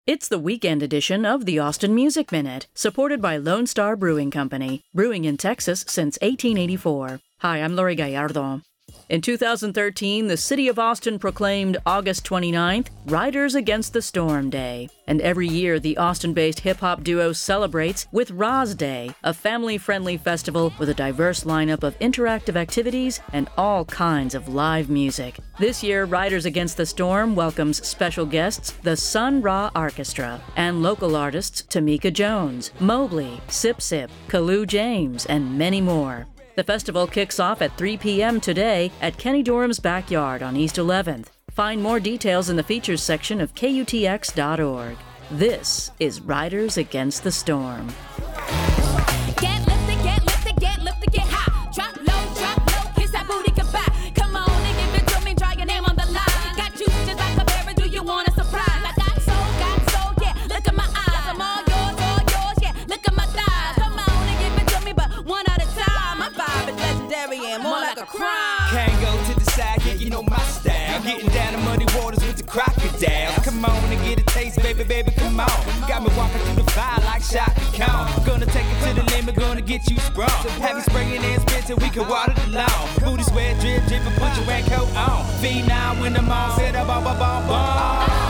It's the weekend edition of the Austin Music Minute, supported by Lone Star Brewing Company, brewing in Texas since 1884. Hi, I'm Lori Gallardo. In 2013, the city of Austin proclaimed August 29th Riders Against the Storm Day. And every year, the Austin-based hip-hop duo celebrates with Roz Day, a family-friendly festival with a diverse lineup of interactive activities and all kinds of live music. This year, Riders Against the Storm welcomes special guests, the Sun Ra Orchestra, and local artists Tamika Jones, Mobley, Sip Sip, Kalu James, and many more. The festival kicks off at 3 p.m. today at Kenny Dorham's backyard on East 11th. Find more details in the features section of KUTX.org. This is Riders Against the Storm. Get lifted, get lifted, get lifted, get high. Drop low, kiss that booty goodbye. Come on and give it to me, try your name on the line. Got you just like a berry, do you want a surprise? I got soul, yeah, look at my eyes. I'm all yours, yeah, look at my thighs. Come on and give it to me, but one at a time. My vibe is legendary and more like a crime. Can't go to the side, yeah, you know my style. Getting down in muddy waters with the crocodiles. Come on and get a taste, baby, come on. Got me walking through the fire like Shaka Khan. Gonna take it to the limit, gonna get you sprung. Have you spraying and spit till we can water the lawn. Booty sweat, drip, and put your raincoat on. V9 when the mall set up, bum.